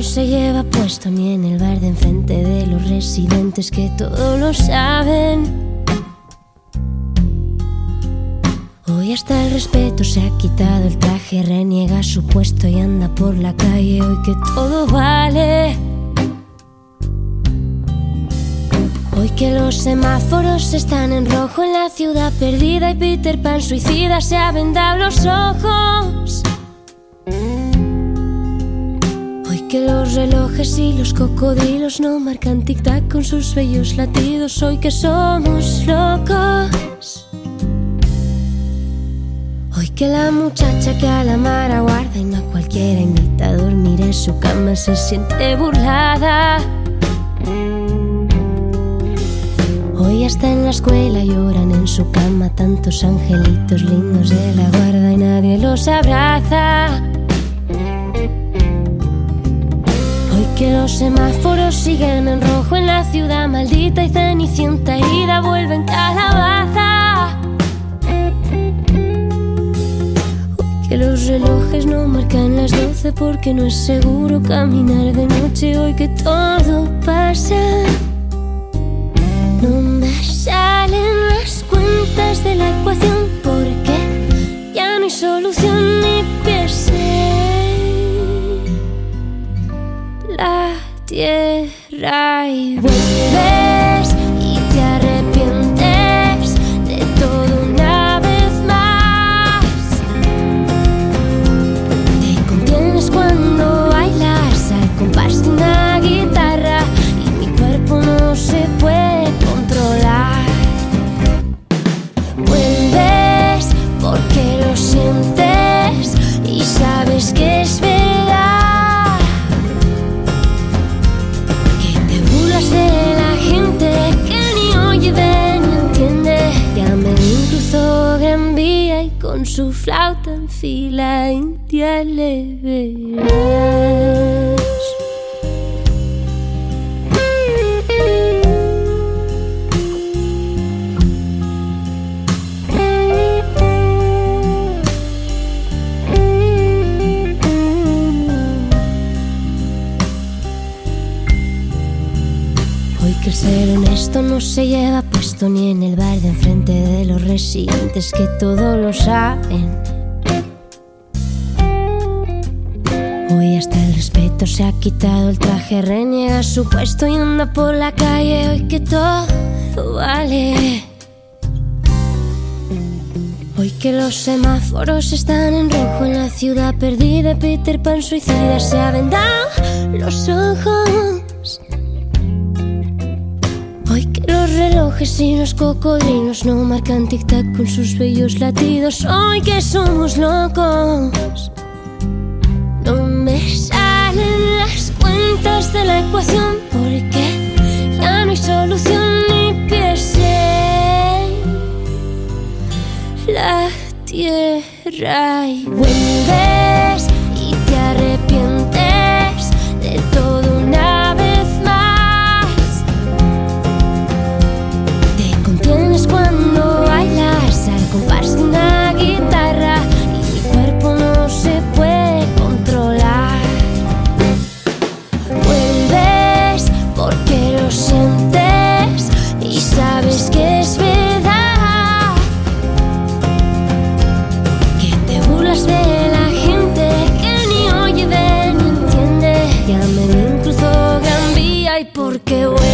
se lleva puesto ni en el bar de enfrente de los residentes que todo lo saben. Hoy hasta el respeto se ha quitado el traje, reniega su puesto y anda por la calle hoy que todo vale. Hoy que los semáforos están en rojo en la ciudad perdida y Peter Pan suicida se ha vendado los ojos. Hoy que los relojes y los cocodrilos no marcan tic-tac con sus bellos latidos. Hoy que somos locos. Hoy que la muchacha que a la mar aguarda y no a cualquiera invita a dormir en su cama se siente burlada. Hoy hasta en la escuela lloran en su cama tantos angelitos lindos de la guarda y nadie los abraza. Hoy que los semáforos siguen en rojo en la ciudad maldita y Cenicienta herida vuelven calabaza. Hoy que los relojes no marcan las 12 porque no es seguro caminar de noche. Hoy que todo pasa. No me salen las cuentas de la ecuación porque ya no hay solución ni pies en la tierra y vuelves y te arrepientes de todo una vez más. Te contienes cuando bailas al compás de una guitarra y mi cuerpo no se puede controlar. Vuelves porque lo sientes y sabes que es verdad. Que te burlas de la gente que ni oye, ve ni entiende. Ya me cruzó Gran Vía y con su flauta en fila india le verás. Que el ser honesto no se lleva puesto ni en el bar de enfrente de los residentes que todo lo saben. Hoy hasta el respeto se ha quitado el traje, reniega su puesto y anda por la calle hoy que todo vale. Hoy que los semáforos están en rojo en la ciudad perdida, Peter Pan suicida se ha vendado los ojos. Hoy que los relojes y los cocodrilos no marcan tic-tac con sus bellos latidos. Hoy que somos locos. No me salen las cuentas de la ecuación porque ya no hay solución ni pies en la tierra y vuelves y te arrepientes de todo una vez más. Tienes cuando bailas al compás de una guitarra y mi cuerpo no se puede controlar. Vuelves porque lo sientes y sabes que es verdad. Que te burlas de la gente que ni oye, ve ni entiende. Ya me cruzó Gran Vía y porque